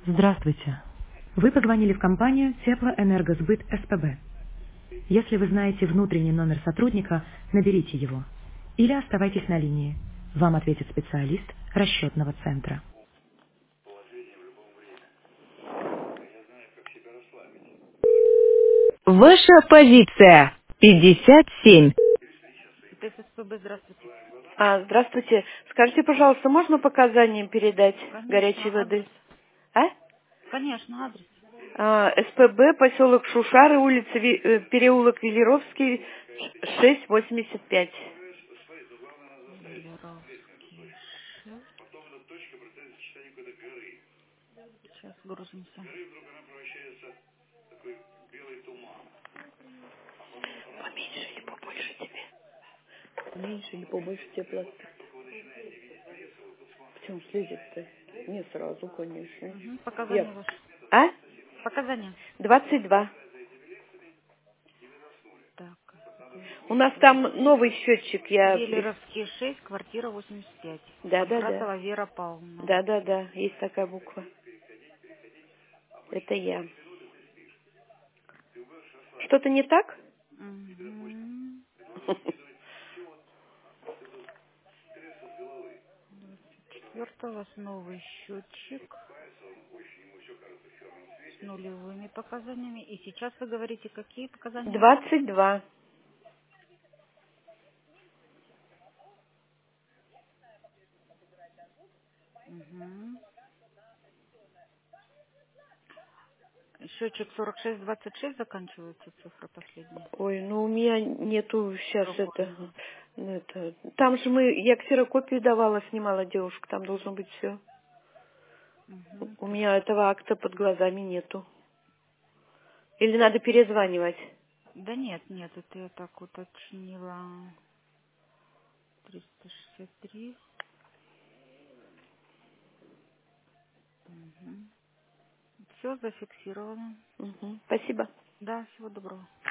Здравствуйте. Вы позвонили в компанию Теплоэнергосбыт СПБ. Если вы знаете внутренний номер сотрудника, наберите его. Или оставайтесь на линии. Вам ответит специалист расчетного центра. Ваша позиция 57. ТСПБ, здравствуйте. Здравствуйте. Скажите, пожалуйста, можно показаниям передать горячей Конечно, адрес. воды? А? Конечно, адрес. СПБ, поселок Шушары, улица переулок Велеровский, 685. Леровский 6. Сейчас грузимся. Поменьше или побольше тебе? Поменьше или побольше тебе пластик? Почему слезет-то? Не сразу, конечно. Показания ваши. А? Показания. 22. Так. У нас там новый счетчик, Велеровский 6, квартира 85. Да. Панкратова Вера Павловна. Да, есть такая буква. Это я. Что-то не так? Мгм. 4 у вас новый счетчик с нулевыми показаниями. И сейчас вы говорите, какие показания? 22. Угу. Счетчик 4626 заканчивается цифра последняя. Ой, ну у меня нету сейчас Другой. Там же я ксерокопию давала, снимала девушка, там должно быть все. Угу. У меня этого акта под глазами нету. Или надо перезванивать? Да нет, это я так уточнила. 363. Угу. Все зафиксировано. Угу. Спасибо. Да, всего доброго.